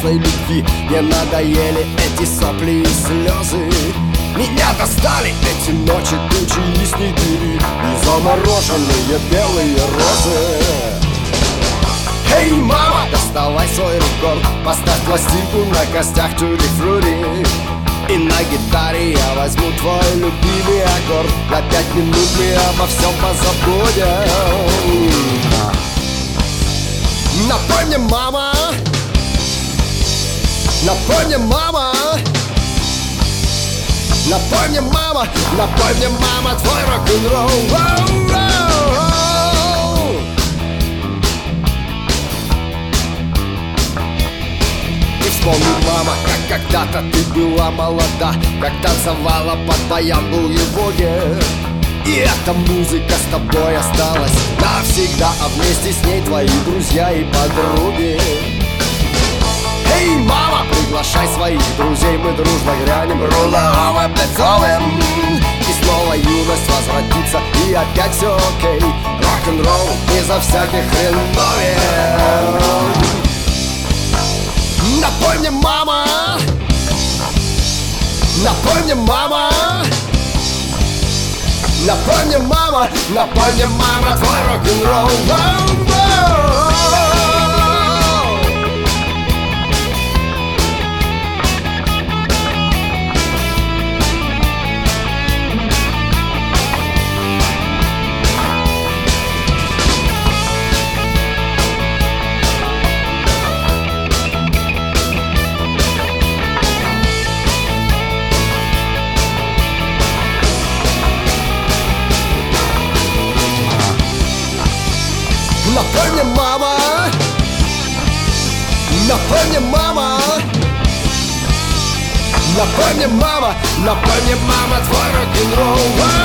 опасной любви. Мне надоели эти сопли и слезы. Меня достали эти ночи, тучи и снегири и замороженные белые розы. Эй, мама, доставай свой рекорд, поставь пластинку на костях Tutti Frutti. И на гитаре я возьму твой любимый аккорд. На 5 минут мы обо всем позабудем. Напой мне, мама, напой мне, мама, напой мне, мама, напой мне, мама, твой рок-н-ролл. Вспомни, мама, как когда-то ты была молода, как танцевала под баян буги-вуги. И эта музыка с тобой осталась навсегда, а вместе с ней твои друзья и подруги. Эй, мама, приглашай своих друзей, мы дружно грянем рулового Бетховен. И снова юность возвратится, и опять все окей. Рок-н-ролл безо всяких хреновин. Напой мне, мама, напой мне, мама, напой мне, мама, напой мне, мама, твой рок-н-ролл. Напой мне, мама, напой мне, мама, напой мне, мама, напой мне, мама, твой рок-н-ролл.